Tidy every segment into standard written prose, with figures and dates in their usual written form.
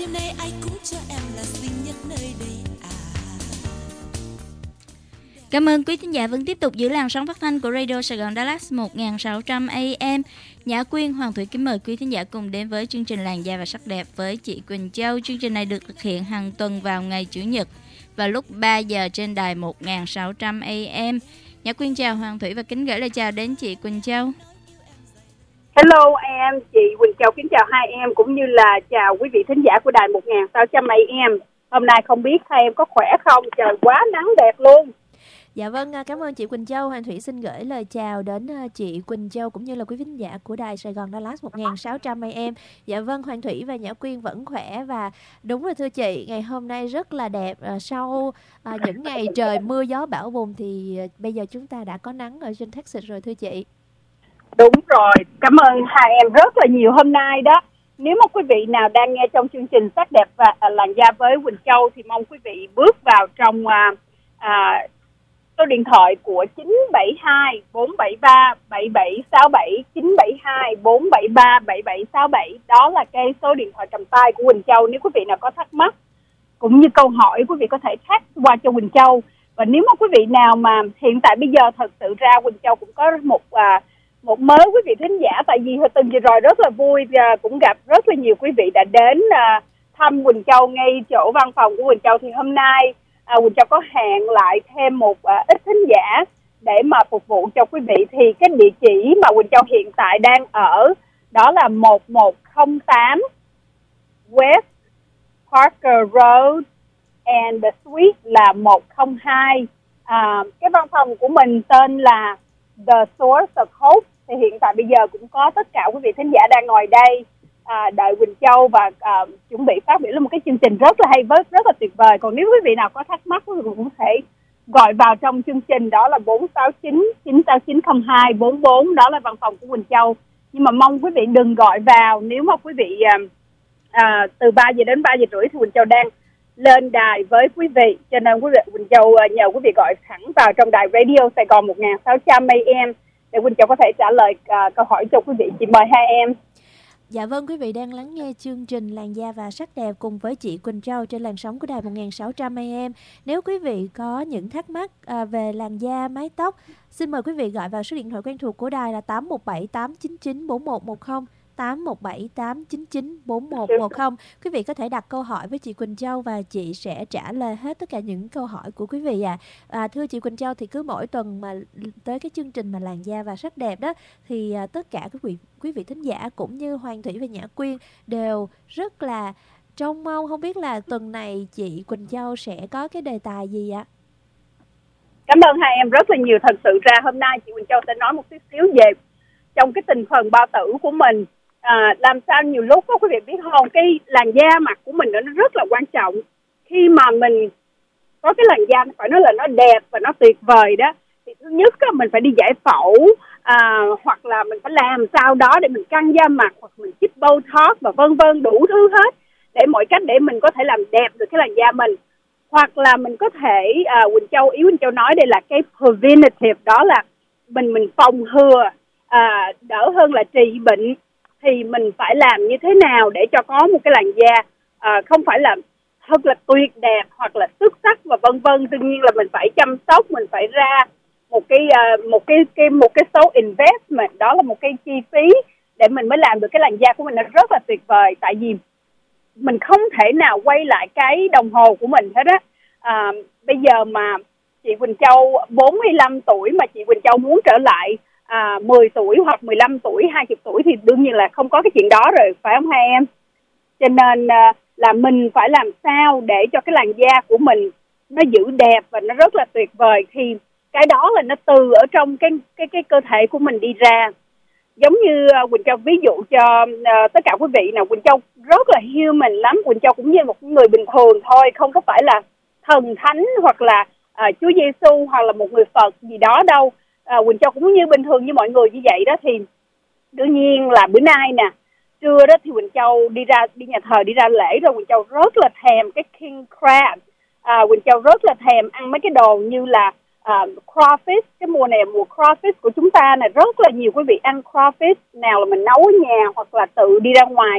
đêm nay ai cũng cho em là xinh nhất nơi đây à. Cảm ơn quý thính giả vẫn tiếp tục giữ làn sóng phát thanh của Radio Sài Gòn Dallas 1600 AM. Nhã Quyên, Hoàng Thủy kính mời quý thính giả cùng đến với chương trình Làn da và sắc đẹp với chị Quỳnh Châu. Chương trình này được thực hiện hàng tuần vào ngày Chủ nhật vào lúc 3 giờ trên đài 1600 AM. Nhã Quyên chào Hoàng Thủy và kính gửi lời chào đến chị Quỳnh Châu. Hello em, chị Quỳnh Châu kính chào hai em cũng như là chào quý vị thính giả của đài 1600 AM. Hôm nay không biết hai em có khỏe không? Trời quá nắng đẹp luôn. Dạ vâng, cảm ơn chị Quỳnh Châu. Hoàng Thủy xin gửi lời chào đến chị Quỳnh Châu cũng như là quý thính giả của đài Sài Gòn Dallas 1600 AM. Dạ vâng, Hoàng Thủy và Nhã Quyên vẫn khỏe và đúng rồi thưa chị, ngày hôm nay rất là đẹp. Sau những ngày trời mưa gió bão bùng thì bây giờ chúng ta đã có nắng ở trên Texas rồi thưa chị. Đúng rồi, cảm ơn hai em rất là nhiều hôm nay đó. Nếu mà quý vị nào đang nghe trong chương trình Sắc đẹp và làn da với Quỳnh Châu thì mong quý vị bước vào trong số điện thoại của 972 473 7767, 972 473 7767. Đó là cái số điện thoại cầm tay của Quỳnh Châu. Nếu quý vị nào có thắc mắc cũng như câu hỏi, quý vị có thể text qua cho Quỳnh Châu. Và nếu mà quý vị nào mà hiện tại bây giờ thật sự ra Quỳnh Châu cũng có một mớ quý vị thính giả, tại vì hồi tuần vừa rồi rất là vui và cũng gặp rất là nhiều quý vị đã đến thăm Quỳnh Châu ngay chỗ văn phòng của Quỳnh Châu. Thì hôm nay Quỳnh Châu có hẹn lại thêm một ít thính giả để mà phục vụ cho quý vị. Thì cái địa chỉ mà Quỳnh Châu hiện tại đang ở đó là 1108 West Parker Road and the suite là 102. Cái văn phòng của mình tên là The Source of Hope. Thì hiện tại bây giờ cũng có tất cả quý vị thính giả đang ngồi đây đợi Quỳnh Châu và chuẩn bị phát biểu lên một cái chương trình rất là hay, rất là tuyệt vời. Còn nếu quý vị nào có thắc mắc quý vị cũng thể gọi vào trong chương trình, đó là 469 969 0244, đó là văn phòng của Quỳnh Châu. Nhưng mà mong quý vị đừng gọi vào nếu mà quý vị từ 3 giờ đến 3 giờ rưỡi thì Quỳnh Châu đang lên đài với quý vị, cho nên quý vị Quỳnh Châu nhờ quý vị gọi thẳng vào trong đài Radio Sài Gòn 1600 AM để Quỳnh Châu có thể trả lời câu hỏi cho quý vị. Chị mời hai em. Dạ vâng, quý vị đang lắng nghe chương trình Làn da và sắc đẹp cùng với chị Quỳnh Châu trên làn sóng của đài 1600 AM. Nếu quý vị có những thắc mắc về làn da, mái tóc, xin mời quý vị gọi vào số điện thoại quen thuộc của đài là 817 899 4110, 817 899 4110. Quý vị có thể đặt câu hỏi với chị Quỳnh Châu và chị sẽ trả lời hết tất cả những câu hỏi của quý vị thưa chị Quỳnh Châu, thì cứ mỗi tuần mà tới cái chương trình mà Làn da và sắc đẹp đó thì tất cả quý vị thính giả cũng như Hoàng Thủy và Nhã Quyên đều rất là trông mong không biết là tuần này chị Quỳnh Châu sẽ có cái đề tài gì ạ? Cảm ơn hai em rất là nhiều. Thật sự ra hôm nay chị Quỳnh Châu sẽ nói một chút xíu về trong cái thành phần bao tử của mình. Làm sao nhiều lúc có quý vị biết không, cái làn da mặt của mình nó rất là quan trọng. Khi mà mình có cái làn da phải nói là nó đẹp và nó tuyệt vời đó, thì thứ nhất mình phải đi giải phẫu, hoặc là mình phải làm sao đó để mình căng da mặt, hoặc mình chích Botox và vân vân đủ thứ hết để mọi cách để mình có thể làm đẹp được cái làn da mình. Hoặc là mình có thể Quỳnh Châu nói đây là cái preventative, đó là mình phòng ngừa đỡ hơn là trị bệnh. Thì mình phải làm như thế nào để cho có một cái làn da không phải là thật là tuyệt đẹp hoặc là xuất sắc và vân vân. Tuy nhiên là mình phải chăm sóc, mình phải ra một cái số investment, đó là một cái chi phí để mình mới làm được cái làn da của mình nó rất là tuyệt vời. Tại vì mình không thể nào quay lại cái đồng hồ của mình hết á. Bây giờ mà chị Quỳnh Châu 45 tuổi mà chị Quỳnh Châu muốn trở lại 10 tuổi hoặc 15 tuổi, 20 tuổi thì đương nhiên là không có cái chuyện đó rồi, phải không hai em? Cho nên là mình phải làm sao để cho cái làn da của mình nó giữ đẹp và nó rất là tuyệt vời. Thì cái đó là nó từ ở trong cái cơ thể của mình đi ra. Giống như Quỳnh Châu ví dụ cho tất cả quý vị nào, Quỳnh Châu rất là human lắm. Quỳnh Châu cũng như một người bình thường thôi, không có phải là thần thánh hoặc là Chúa Giêsu hoặc là một người Phật gì đó đâu. Quỳnh Châu cũng như bình thường như mọi người như vậy đó. Thì đương nhiên là bữa nay nè, trưa đó thì Quỳnh Châu đi nhà thờ, đi ra lễ rồi. Quỳnh Châu rất là thèm cái king crab. Quỳnh Châu rất là thèm ăn mấy cái đồ như là crawfish. Cái mùa này mùa crawfish của chúng ta này, rất là nhiều quý vị ăn crawfish, nào là mình nấu ở nhà hoặc là tự đi ra ngoài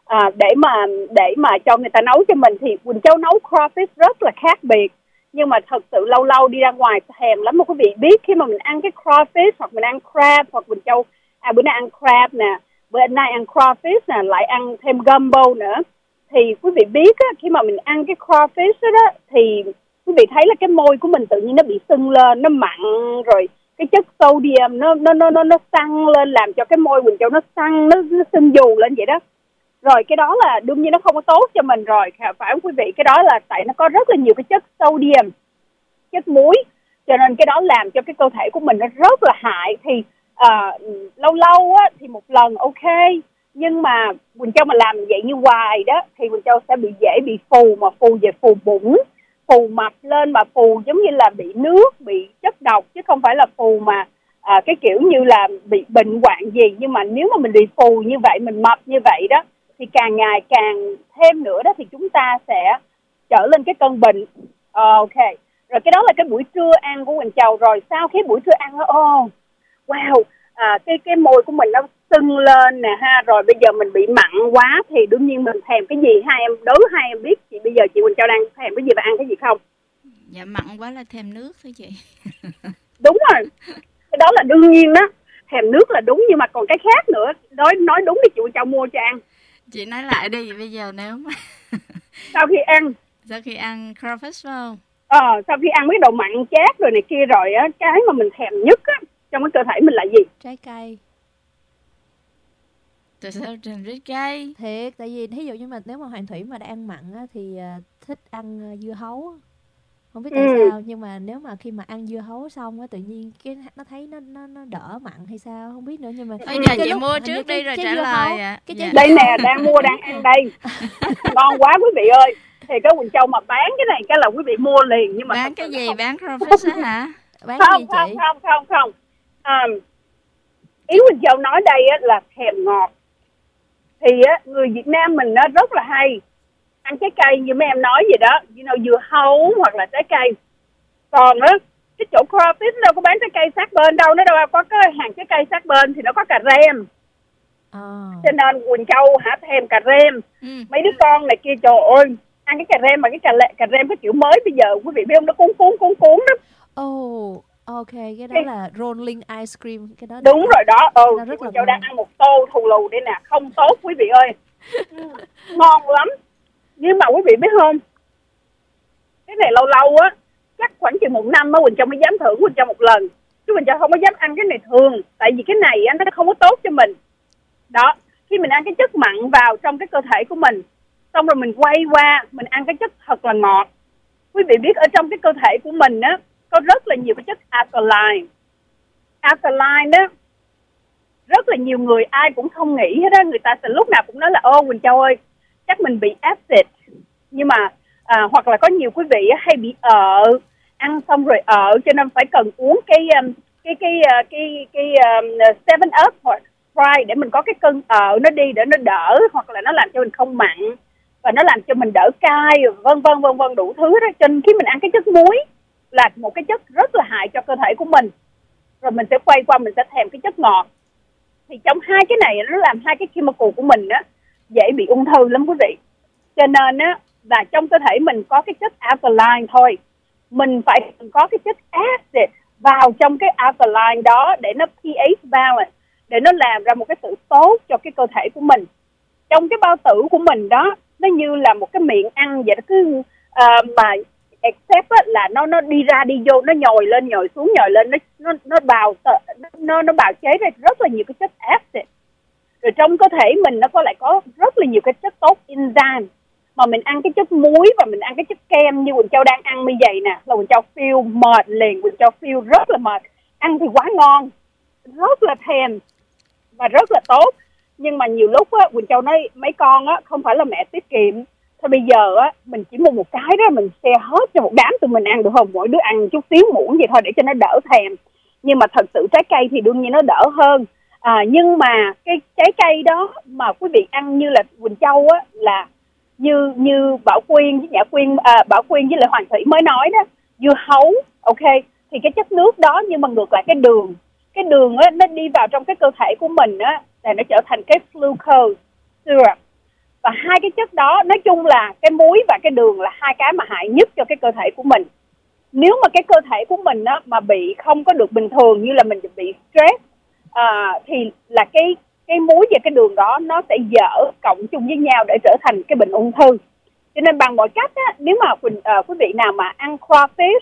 để mà cho người ta nấu cho mình. Thì Quỳnh Châu nấu crawfish rất là khác biệt, nhưng mà thật sự lâu lâu đi ra ngoài thèm lắm mà quý vị biết. Khi mà mình ăn cái crawfish hoặc mình ăn crab, hoặc Quỳnh Châu bữa nay ăn crab nè, bữa nay ăn crawfish nè, lại ăn thêm gumbo nữa, thì quý vị biết á, khi mà mình ăn cái crawfish đó thì quý vị thấy là cái môi của mình tự nhiên nó bị sưng lên, nó mặn, rồi cái chất sodium nó săn lên, làm cho cái môi Quỳnh Châu nó săn, nó sưng dù lên vậy đó. Rồi cái đó là đương nhiên nó không có tốt cho mình rồi, phải không quý vị? Cái đó là tại nó có rất là nhiều cái chất sodium, chất muối, cho nên cái đó làm cho cái cơ thể của mình nó rất là hại. Thì lâu lâu á, thì một lần ok, nhưng mà Quỳnh Châu mà làm vậy như hoài đó thì Quỳnh Châu sẽ dễ bị phù, mà phù về phù bụng, phù mập lên, mà phù giống như là bị nước, bị chất độc, chứ không phải là phù mà cái kiểu như là bị bệnh hoạn gì. Nhưng mà nếu mà mình bị phù như vậy, mình mập như vậy đó, thì càng ngày càng thêm nữa đó thì chúng ta sẽ trở lên cái cơn bệnh. Ok, rồi cái đó là cái buổi trưa ăn của Quỳnh Châu. Rồi sau khi buổi trưa ăn đó, wow, cái môi của mình nó sưng lên nè ha. Rồi bây giờ mình bị mặn quá thì đương nhiên mình thèm cái gì? Hai em biết chị, bây giờ chị Quỳnh Châu đang thèm cái gì và ăn cái gì không? Dạ mặn quá là thèm nước thôi chị. Đúng rồi, cái đó là đương nhiên đó, thèm nước là đúng, nhưng mà còn cái khác nữa. Nói đúng thì chị Quỳnh Châu mua cho ăn. Chị nói lại đi, bây giờ nếu mà sau khi ăn crawfish phải không? Sau khi ăn mấy đồ mặn chát rồi này kia rồi á, cái mà mình thèm nhất á trong cái cơ thể mình là gì? Trái cây. Tại sao thèm trái cây? Thiệt, tại vì thí dụ như mà nếu mà Hoàng Thủy mà đã ăn mặn á, thì thích ăn dưa hấu. Không biết tại sao, nhưng mà nếu mà khi mà ăn dưa hấu xong á, tự nhiên cái nó thấy nó đỡ mặn hay sao không biết nữa. Nhưng mà bây giờ chị mua trước đi rồi trả lời ạ. Đây nè, đang mua, đang ăn đây. Ngon quá quý vị ơi. Thì cái Quỳnh Châu mà bán cái này cái là quý vị mua liền. Nhưng mà bán cái gì? Bán crawfish á hả? Bán không, gì chị? Không. Ý Quỳnh Châu nói đây á là thèm ngọt. Thì á, người Việt Nam mình nó rất là hay ăn trái cây như mấy em nói vậy đó, dưa hấu hoặc là trái cây. Còn á, cái chỗ crawfish đâu có bán trái cây sát bên đâu, nó đâu có cái hàng trái cây sát bên, thì nó có cà rem. Cho nên Quỳnh Châu thèm cà rem. Mấy đứa con này kia trời ơi, ăn cái cà rem mà cái cà rem cái kiểu mới bây giờ quý vị biết không, nó cuốn đó. Ok, cái đó là rolling ice cream, cái đó. Đúng rồi đó. Quỳnh Châu đang ăn một tô thù lù đây nè, không tốt quý vị ơi. Ngon lắm. Nhưng mà quý vị biết không, cái này lâu lâu á, chắc khoảng chừng 1 năm á Quỳnh Châu mới dám thử Quỳnh Châu một lần, chứ Quỳnh Châu không có dám ăn cái này thường. Tại vì cái này nó không có tốt cho mình đó. Khi mình ăn cái chất mặn vào trong cái cơ thể của mình, xong rồi mình quay qua mình ăn cái chất thật là ngọt. Quý vị biết ở trong cái cơ thể của mình á có rất là nhiều cái chất alkaline. Alkaline đó, rất là nhiều người ai cũng không nghĩ hết đó. Người ta sẽ lúc nào cũng nói là Quỳnh Châu ơi, chắc mình bị acid. Nhưng mà hoặc là có nhiều quý vị hay bị ăn xong rồi cho nên phải cần uống cái 7 Up hoặc Sprite để mình có cái cơn nó đi, để nó đỡ, hoặc là nó làm cho mình không mặn và nó làm cho mình đỡ cay, vân vân đủ thứ đó. Cho nên khi mình ăn cái chất muối là một cái chất rất là hại cho cơ thể của mình, rồi mình sẽ quay qua mình sẽ thèm cái chất ngọt. Thì trong hai cái này nó làm hai cái chemical của mình á dễ bị ung thư lắm quý vị. Cho nên á là trong cơ thể mình có cái chất alkaline thôi, mình phải có cái chất acid vào trong cái alkaline đó để nó pH balance, để nó làm ra một cái sự tốt cho cái cơ thể của mình. Trong cái bao tử của mình đó, nó như là một cái miệng ăn vậy đó, cứ mà except là nó đi ra đi vô, nó nhồi lên nhồi xuống, nhồi lên, nó bào chế ra rất là nhiều cái chất acid. Rồi trong cơ thể mình nó có rất là nhiều cái chất tốt enzyme. Mà mình ăn cái chất muối và mình ăn cái chất kem như Quỳnh Châu đang ăn như vậy nè, là Quỳnh Châu feel mệt liền, Quỳnh Châu feel rất là mệt. Ăn thì quá ngon, rất là thèm và rất là tốt. Nhưng mà nhiều lúc á, Quỳnh Châu nói mấy con á, không phải là mẹ tiết kiệm. Thôi bây giờ á, mình chỉ mua một cái đó, mình share hết cho một đám tụi mình ăn được không? Mỗi đứa ăn chút xíu muỗng vậy thôi để cho nó đỡ thèm. Nhưng mà thật sự trái cây thì đương nhiên nó đỡ hơn. Nhưng mà cái trái cây đó mà quý vị ăn như là Quỳnh Châu á, là như Bảo Quyên với Bảo Quyên với lại Hoàng Thủy mới nói đó, dưa hấu, ok, thì cái chất nước đó, nhưng mà ngược lại cái đường á, nó đi vào trong cái cơ thể của mình á, là nó trở thành cái glucose syrup. Và hai cái chất đó, nói chung là cái muối và cái đường là hai cái mà hại nhất cho cái cơ thể của mình. Nếu mà cái cơ thể của mình á, mà bị không có được bình thường, như là mình bị stress, thì là cái muối và cái đường đó nó sẽ dở cộng chung với nhau để trở thành cái bệnh ung thư. Cho nên bằng mọi cách á, nếu mà quý vị nào mà ăn crawfish,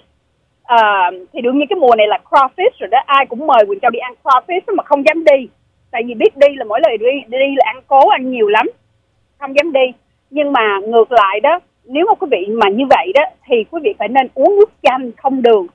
thì đương nhiên cái mùa này là crawfish rồi đó, ai cũng mời Quỳnh Châu đi ăn crawfish mà không dám đi, tại vì biết đi là mỗi lần đi là ăn cố, ăn nhiều lắm, không dám đi. Nhưng mà ngược lại đó, nếu mà quý vị mà như vậy đó thì quý vị phải nên uống nước chanh không đường.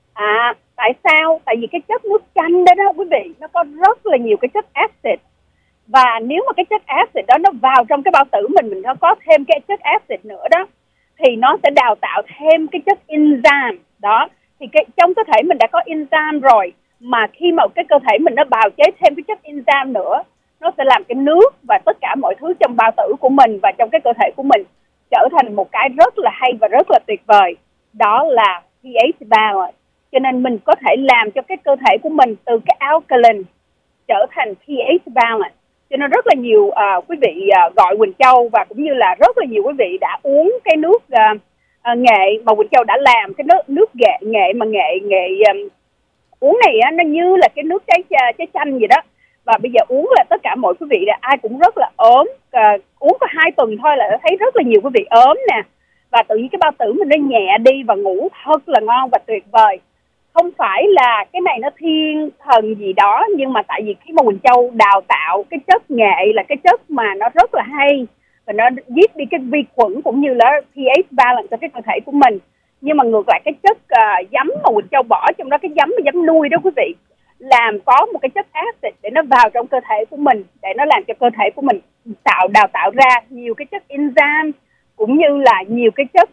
Tại sao? Tại vì cái chất nước chanh đó quý vị, nó có rất là nhiều cái chất acid, và nếu mà cái chất acid đó nó vào trong cái bao tử mình nó có thêm cái chất acid nữa đó, thì nó sẽ đào tạo thêm cái chất enzyme đó. Thì trong cơ thể mình đã có enzyme rồi, mà khi mà cái cơ thể mình nó bào chế thêm cái chất enzyme nữa, nó sẽ làm cái nước và tất cả mọi thứ trong bao tử của mình và trong cái cơ thể của mình trở thành một cái rất là hay và rất là tuyệt vời. Đó là pH balance. Cho nên mình có thể làm cho cái cơ thể của mình từ cái alkaline trở thành pH balance. Cho nên rất là nhiều quý vị gọi Quỳnh Châu, và cũng như là rất là nhiều quý vị đã uống cái nước nghệ mà Quỳnh Châu đã làm, cái nước nghệ mà nghệ uống này á, nó như là cái nước trái chanh vậy đó. Và bây giờ uống là tất cả mọi quý vị là ai cũng rất là ốm, uống có 2 tuần thôi là thấy rất là nhiều quý vị ốm nè, và tự nhiên cái bao tử mình nó nhẹ đi và ngủ thật là ngon và tuyệt vời. Không phải là cái này nó thiên thần gì đó, nhưng mà tại vì khi mà Quỳnh Châu đào tạo cái chất nghệ là cái chất mà nó rất là hay, và nó giết đi cái vi khuẩn cũng như là pH balance cho cái cơ thể của mình. Nhưng mà ngược lại cái chất giấm mà Quỳnh Châu bỏ trong đó, cái giấm nuôi đó quý vị, làm có một cái chất acid để nó vào trong cơ thể của mình, để nó làm cho cơ thể của mình đào tạo ra nhiều cái chất enzyme cũng như là nhiều cái chất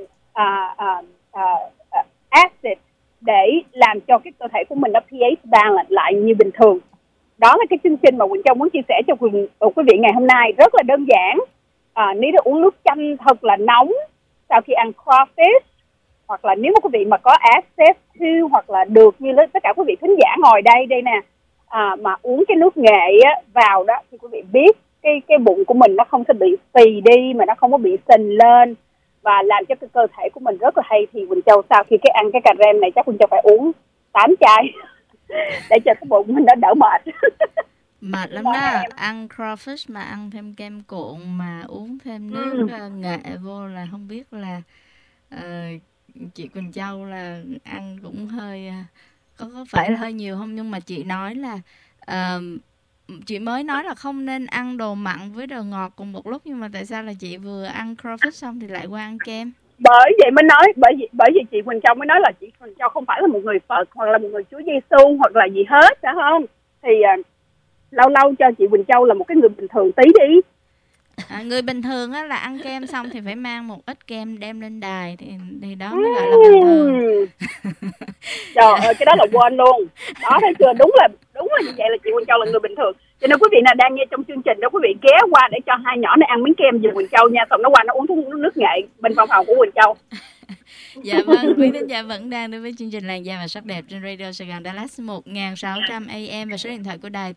acid để làm cho cái cơ thể của mình nó pH balance lại như bình thường. Đó là cái chương trình mà Quỳnh Châu muốn chia sẻ cho quý vị ngày hôm nay, rất là đơn giản. Nếu đã uống nước chanh thật là nóng sau khi ăn crawfish, hoặc là nếu mà quý vị mà có access to, hoặc là được như tất cả quý vị thính giả ngồi đây nè, mà uống cái nước nghệ vào đó, thì quý vị biết cái bụng của mình nó không sẽ bị phì đi, mà nó không có bị sình lên, và làm cho cái cơ thể của mình rất là hay. Thì Quỳnh Châu sau khi ăn cái cà rem này chắc Quỳnh Châu phải uống 8 chai để cho cái bụng mình nó đỡ mệt. Mệt lắm đó, ăn crawfish mà ăn thêm kem cuộn mà uống thêm nước nghệ vô là không biết là chị Quỳnh Châu là ăn cũng hơi có phải là hơi nhiều không. Nhưng mà chị nói là chị mới nói là không nên ăn đồ mặn với đồ ngọt cùng một lúc, nhưng mà tại sao là chị vừa ăn crawfish xong thì lại qua ăn kem? Bởi vậy mới nói, bởi vì chị Quỳnh Châu mới nói là chị Quỳnh Châu không phải là một người Phật hoặc là một người Chúa Giêsu hoặc là gì hết, phải không? Thì lâu lâu cho chị Quỳnh Châu là một cái người bình thường tí đi. Người bình thường á là ăn kem xong thì phải mang một ít kem đem lên đài, thì đó mới gọi là bình thường. Trời ơi, cái đó là quên luôn. Đó, thấy chưa? Đúng là như vậy là chị Quỳnh Châu là người bình thường. Cho nên quý vị nào đang nghe trong chương trình đó, quý vị ghé qua để cho hai nhỏ này ăn miếng kem giùm Quỳnh Châu nha, xong nó qua nó uống nước nghệ bên phòng của Quỳnh Châu. Dạ vâng, quý thính giả vẫn đang đến với chương trình Làn da và sắc đẹp trên Radio Sài Gòn Dallas 1600 AM và số điện thoại của đài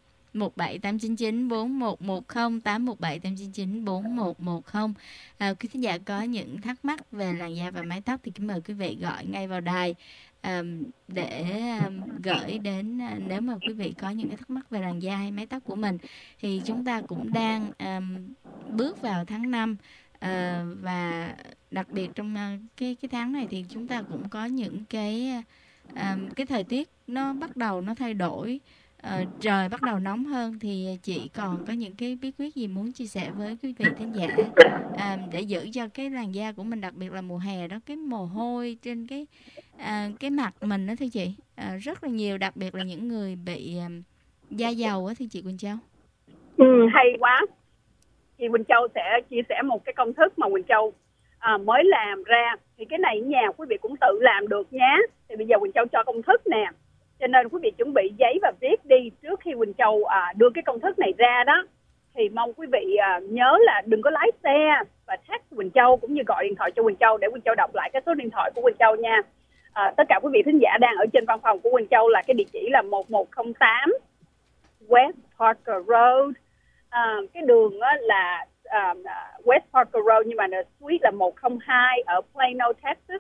817-899-4110, 817-899-4110. Quý thính giả có những thắc mắc về làn da và mái tóc thì kính mời quý vị gọi ngay vào đài để gửi đến, nếu mà quý vị có những cái thắc mắc về làn da hay mái tóc của mình. Thì chúng ta cũng đang bước vào tháng 5, và đặc biệt trong cái tháng này thì chúng ta cũng có những cái thời tiết nó bắt đầu nó thay đổi, trời bắt đầu nóng hơn. Thì chị còn có những cái bí quyết gì muốn chia sẻ với quý vị khán giả để giữ cho cái làn da của mình, đặc biệt là mùa hè đó, cái mồ hôi trên cái mặt mình đó thưa chị, rất là nhiều, đặc biệt là những người bị da dầu á thưa chị Quỳnh Châu. Hay quá. Chị Quỳnh Châu sẽ chia sẻ một cái công thức mà Quỳnh Châu mới làm ra. Thì cái này ở nhà quý vị cũng tự làm được nhé. Thì bây giờ Quỳnh Châu cho công thức nè, cho nên quý vị chuẩn bị giấy và viết đi. Trước khi Quỳnh Châu đưa cái công thức này ra đó, thì mong quý vị nhớ là đừng có lái xe và text Quỳnh Châu, cũng như gọi điện thoại cho Quỳnh Châu để Quỳnh Châu đọc lại cái số điện thoại của Quỳnh Châu nha. Tất cả quý vị thính giả đang ở trên văn phòng của Quỳnh Châu là cái địa chỉ là 1108 West Parker Road. Cái đường là West Parker Road, nhưng mà suite là 102 ở Plano, Texas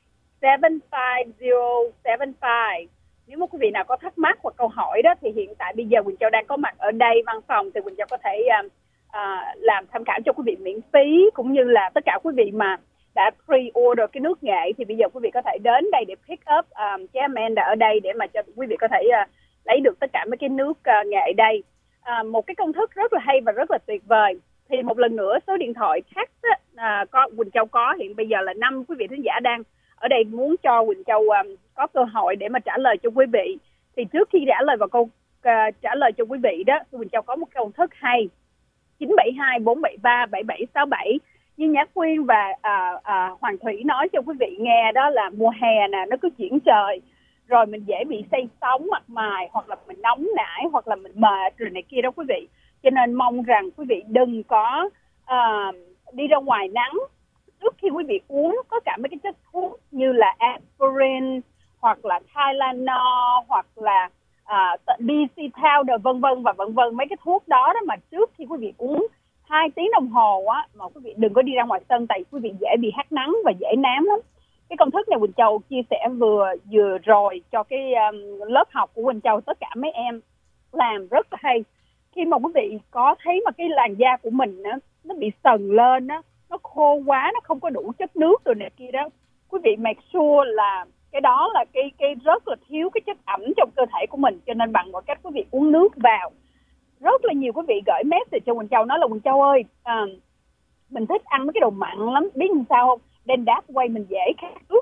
75075. Nếu mà quý vị nào có thắc mắc hoặc câu hỏi đó thì hiện tại bây giờ Quỳnh Châu đang có mặt ở đây văn phòng, thì Quỳnh Châu có thể làm tham khảo cho quý vị miễn phí, cũng như là tất cả quý vị mà đã pre-order cái nước nghệ thì bây giờ quý vị có thể đến đây để pick up cái Amanda ở đây để mà cho quý vị có thể lấy được tất cả mấy cái nước nghệ đây. Một cái công thức rất là hay và rất là tuyệt vời. Thì một lần nữa số điện thoại text có Quỳnh Châu có hiện bây giờ là 5 quý vị thính giả đang ở đây muốn cho Quỳnh Châu có cơ hội để mà trả lời cho quý vị. Thì trước khi trả lời vào câu trả lời cho quý vị đó, Quỳnh Châu có một công thức hay 972-473-7767. Như Nhã Quyên và Hoàng Thủy nói cho quý vị nghe đó là mùa hè nè, nó cứ chuyển trời rồi mình dễ bị say sóng mặt mày, hoặc là mình nóng nảy, hoặc là mình mệt rồi này kia đó quý vị. Cho nên mong rằng quý vị đừng có đi ra ngoài nắng trước khi quý vị uống có cả mấy cái chất thuốc như là aspirin hoặc là Tylenol hoặc là DC powder vân vân và vân vân. Mấy cái thuốc đó mà trước khi quý vị uống 2 tiếng đồng hồ á, mà quý vị đừng có đi ra ngoài sân, tại quý vị dễ bị hắt nắng và dễ nám lắm. Cái công thức này Quỳnh Châu chia sẻ vừa rồi cho cái lớp học của Quỳnh Châu, tất cả mấy em làm rất là hay. Khi mà quý vị có thấy mà cái làn da của mình nó bị sần lên á, nó khô quá, nó không có đủ chất nước rồi này kia đó, quý vị make sure là cái đó là cái rất là thiếu cái chất ẩm trong cơ thể của mình. Cho nên bằng mọi cách quý vị uống nước vào. Rất là nhiều quý vị gửi message cho Quỳnh Châu nói là Quỳnh Châu ơi, mình thích ăn mấy cái đồ mặn lắm, biết làm sao không? Then that way mình dễ khát nước.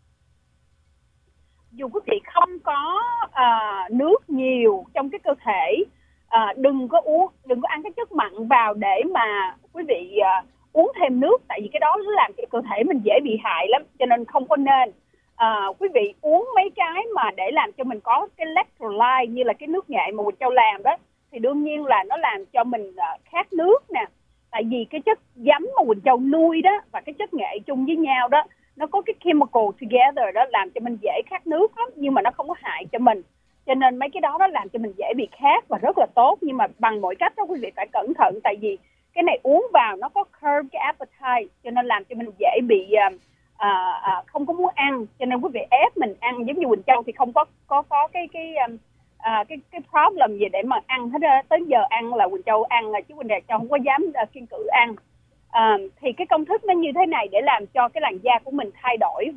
Dù quý vị không có nước nhiều trong cái cơ thể, đừng có ăn cái chất mặn vào để mà quý vị uống thêm nước, tại vì cái đó nó làm cho cơ thể mình dễ bị hại lắm, cho nên không có nên. Quý vị uống mấy cái mà để làm cho mình có cái electrolyte như là cái nước nghệ mà Quỳnh Châu làm đó, thì đương nhiên là nó làm cho mình khát nước nè. Tại vì cái chất giấm mà Quỳnh Châu nuôi đó và cái chất nghệ chung với nhau đó, nó có cái chemical together đó làm cho mình dễ khát nước lắm, nhưng mà nó không có hại cho mình. Cho nên mấy cái đó làm cho mình dễ bị khát và rất là tốt. Nhưng mà bằng mọi cách đó quý vị phải cẩn thận, tại vì cái này uống vào nó có curb cái appetite, cho nên làm cho mình dễ bị không có muốn ăn. Cho nên quý vị ép mình ăn, giống như Quỳnh Châu thì không có cái problem gì để mà ăn hết. Tới giờ ăn là Quỳnh Châu ăn, chứ Quỳnh Châu không có dám kiêng cữ ăn. Thì cái công thức nó như thế này để làm cho cái làn da của mình thay đổi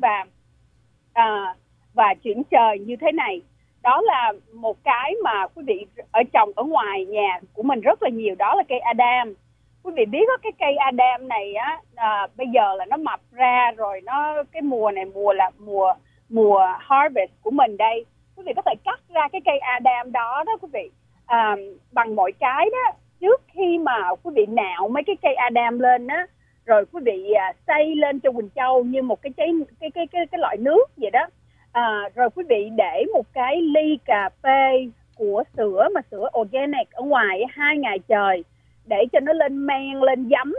và chuyển trời như thế này. Đó là một cái mà quý vị ở trồng ở ngoài nhà của mình rất là nhiều, đó là cây Adam. Quý vị biết đó, cái cây Adam này á, bây giờ là nó mập ra rồi, cái mùa này là mùa harvest của mình đây. Quý vị có thể cắt ra cái cây Adam đó quý vị, bằng mọi cái đó. Trước khi mà quý vị nạo mấy cái cây Adam lên á, rồi quý vị xay lên cho Quỳnh Châu như một cái loại nước vậy đó. Rồi quý vị để một cái ly cà phê của sữa organic ở ngoài 2 ngày trời, để cho nó lên men, lên giấm,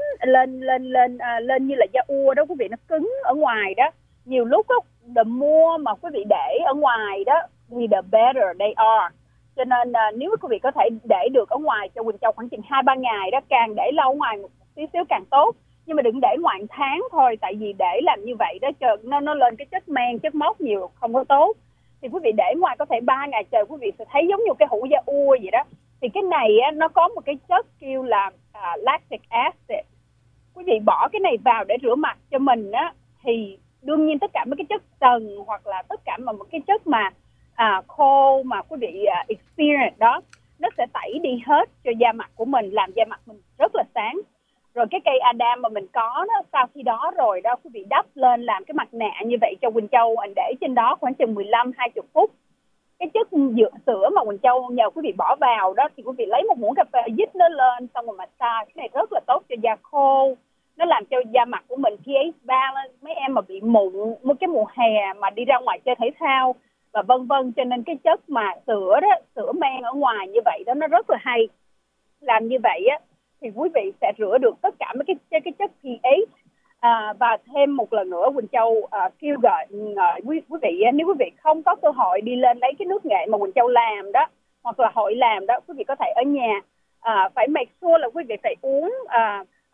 lên như là da ua đó quý vị, nó cứng ở ngoài đó. Nhiều lúc đó, the more mà quý vị để ở ngoài đó thì the better they are. Cho nên nếu quý vị có thể để được ở ngoài cho Quỳnh Châu khoảng chừng 2-3 ngày đó, càng để lâu ở ngoài một tí xíu càng tốt. Nhưng mà đừng để ngoài 1 tháng thôi, tại vì để làm như vậy đó nó lên cái chất men, chất mốc nhiều không có tốt. Thì quý vị để ngoài có thể 3 ngày trời quý vị sẽ thấy giống như cái hũ da ua vậy đó. Thì cái này á, nó có một cái chất kêu là lactic acid. Quý vị bỏ cái này vào để rửa mặt cho mình á, thì đương nhiên tất cả mấy cái chất sần hoặc là tất cả một cái chất mà khô mà quý vị experience đó, nó sẽ tẩy đi hết cho da mặt của mình, làm da mặt mình rất là sáng. Rồi cái cây Adam mà mình có đó, sau khi đó rồi đó quý vị đắp lên làm cái mặt nạ như vậy cho Quỳnh Châu, anh để trên đó khoảng chừng 15-20 phút. Cái chất sữa mà Quỳnh Châu nhờ quý vị bỏ vào đó, thì quý vị lấy một muỗng cà phê dít nó lên, xong rồi massage. Cái này rất là tốt cho da khô, nó làm cho da mặt của mình pH balance. Mấy em mà bị mụn một cái mùa hè mà đi ra ngoài chơi thể thao và vân vân, cho nên cái chất mà sữa men ở ngoài như vậy đó nó rất là hay. Làm như vậy á thì quý vị sẽ rửa được tất cả mấy cái chất pH. Và thêm một lần nữa Quỳnh Châu kêu gọi quý vị, nếu quý vị không có cơ hội đi lên lấy cái nước nghệ mà Quỳnh Châu làm đó, hoặc là hội làm đó, quý vị có thể ở nhà phải make sure là quý vị phải uống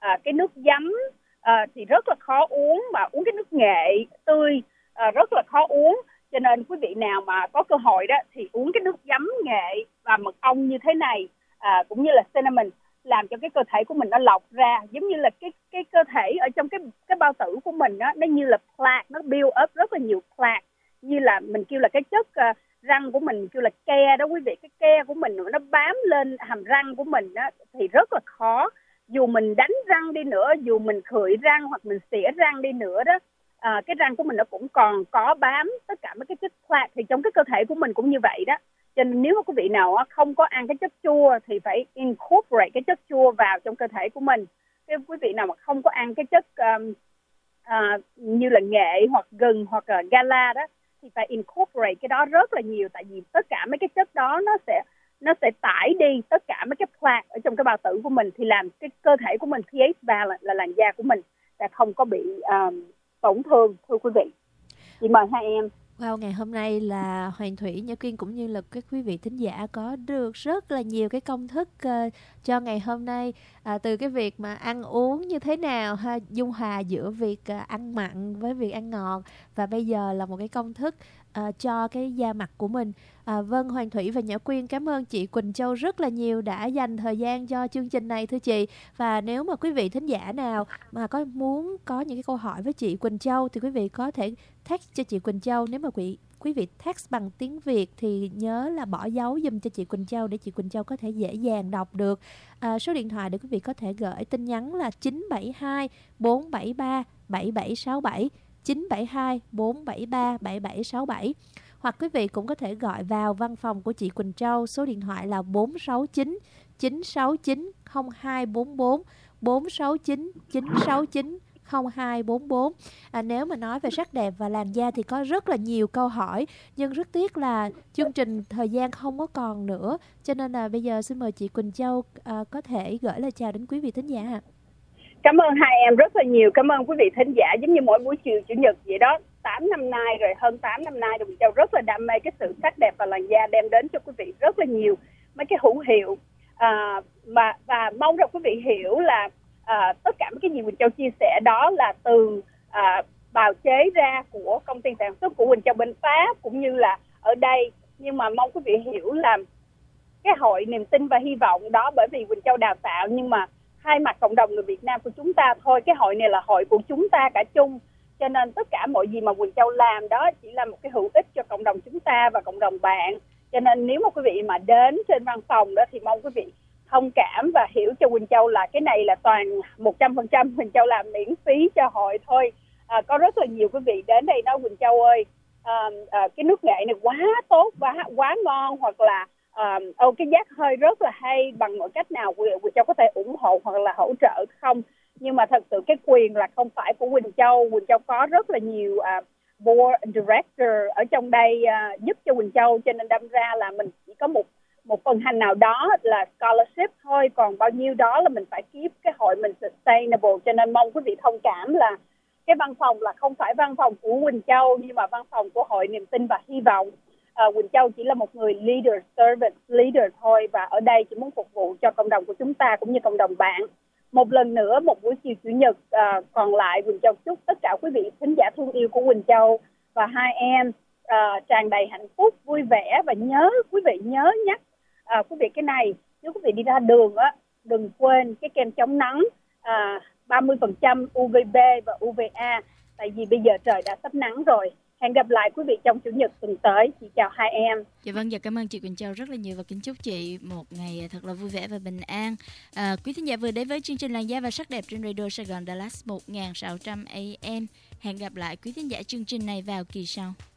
cái nước giấm thì rất là khó uống, mà uống cái nước nghệ tươi rất là khó uống. Cho nên quý vị nào mà có cơ hội đó thì uống cái nước giấm nghệ và mật ong như thế này, cũng như là cinnamon, làm cho cái cơ thể của mình nó lọc ra, giống như là cái cơ thể ở trong cái bao tử của mình đó, nó như là plaque, nó build up rất là nhiều plaque, như là mình kêu là cái chất răng của mình kêu là ke đó quý vị. Cái ke của mình nó bám lên hàm răng của mình đó, thì rất là khó. Dù mình đánh răng đi nữa, dù mình khựi răng hoặc mình xỉa răng đi nữa đó, cái răng của mình nó cũng còn có bám tất cả mấy cái chất plaque. Thì trong cái cơ thể của mình cũng như vậy đó. Cho nên nếu mà quý vị nào không có ăn cái chất chua thì phải incorporate cái chất chua vào trong cơ thể của mình. Nếu quý vị nào mà không có ăn cái chất như là nghệ hoặc gừng hoặc gala đó thì phải incorporate cái đó rất là nhiều. Tại vì tất cả mấy cái chất đó nó sẽ tải đi tất cả mấy cái plaque ở trong cái bao tử của mình, thì làm cái cơ thể của mình pH balance, là làn da của mình sẽ không có bị tổn thương, thưa quý vị. Chị mời hai em. Wow, ngày hôm nay là Hoàng Thủy, Nhã Quyên cũng như là các quý vị thính giả có được rất là nhiều cái công thức cho ngày hôm nay, từ cái việc mà ăn uống như thế nào ha, dung hòa giữa việc ăn mặn với việc ăn ngọt, và bây giờ là một cái công thức cho cái da mặt của mình. Vâng, Hoàng Thủy và Nhã Quyên cảm ơn chị Quỳnh Châu rất là nhiều đã dành thời gian cho chương trình này thưa chị. Và nếu mà quý vị thính giả nào mà muốn có những cái câu hỏi với chị Quỳnh Châu thì quý vị có thể text cho chị Quỳnh Châu. Nếu mà quý vị text bằng tiếng Việt thì nhớ là bỏ dấu giùm cho chị Quỳnh Châu để chị Quỳnh Châu có thể dễ dàng đọc được. Số điện thoại để quý vị có thể gửi tin nhắn là 972 473 7767, 972 473 7767. Hoặc quý vị cũng có thể gọi vào văn phòng của chị Quỳnh Châu, số điện thoại là 469 969 0244, 469 969 0244. Nếu mà nói về sắc đẹp và làn da thì có rất là nhiều câu hỏi, nhưng rất tiếc là chương trình thời gian không có còn nữa, cho nên là bây giờ xin mời chị Quỳnh Châu có thể gửi lời chào đến quý vị thính giả. Cảm ơn hai em rất là nhiều. Cảm ơn quý vị thính giả. Giống như mỗi buổi chiều Chủ nhật vậy đó, 8 năm nay rồi, hơn 8 năm nay rồi, Châu rất là đam mê cái sự sắc đẹp và làn da, đem đến cho quý vị rất là nhiều mấy cái hữu hiệu, và mong rằng quý vị hiểu là tất cả mấy cái gì Quỳnh Châu chia sẻ đó là từ bào chế ra của công ty sản xuất của Quỳnh Châu bên Pháp cũng như là ở đây. Nhưng mà mong quý vị hiểu là cái hội niềm tin và hy vọng đó, bởi vì Quỳnh Châu đào tạo nhưng mà thay mặt cộng đồng người Việt Nam của chúng ta thôi. Cái hội này là hội của chúng ta cả chung, cho nên tất cả mọi gì mà Quỳnh Châu làm đó chỉ là một cái hữu ích cho cộng đồng chúng ta và cộng đồng bạn. Cho nên nếu mà quý vị mà đến trên văn phòng đó thì mong quý vị thông cảm và hiểu cho Quỳnh Châu là cái này là toàn 100% Quỳnh Châu làm miễn phí cho hội thôi. Có rất là nhiều quý vị đến đây nói Quỳnh Châu ơi, cái nước nghệ này quá tốt, quá ngon, hoặc là cái giác hơi rất là hay, bằng mọi cách nào Quỳnh Châu có thể ủng hộ hoặc là hỗ trợ không. Nhưng mà thật sự cái quyền là không phải của Quỳnh Châu. Quỳnh Châu có rất là nhiều board director ở trong đây giúp cho Quỳnh Châu, cho nên đâm ra là mình chỉ có một phần hành nào đó là scholarship thôi, còn bao nhiêu đó là mình phải keep cái hội mình sustainable. Cho nên mong quý vị thông cảm là cái văn phòng là không phải văn phòng của Quỳnh Châu, nhưng mà văn phòng của hội niềm tin và hy vọng. Quỳnh Châu chỉ là một người leader, service leader thôi, và ở đây chỉ muốn phục vụ cho cộng đồng của chúng ta cũng như cộng đồng bạn. Một lần nữa, một buổi chiều Chủ nhật còn lại, Quỳnh Châu chúc tất cả quý vị thính giả thương yêu của Quỳnh Châu và hai em tràn đầy hạnh phúc, vui vẻ, và quý vị nhớ nhắc quý vị cái này, nếu quý vị đi ra đường á, đừng quên cái kem chống nắng 30% UVB và UVA, tại vì bây giờ trời đã sắp nắng rồi. Hẹn gặp lại quý vị trong Chủ nhật tuần tới. Chị chào hai em. Dạ vâng, và cảm ơn chị Quỳnh Châu rất là nhiều và kính chúc chị một ngày thật là vui vẻ và bình an. Quý thính giả vừa đến với chương trình Làn da và sắc đẹp trên Radio Sài Gòn Dallas 1600 AM. Hẹn gặp lại quý thính giả chương trình này vào kỳ sau.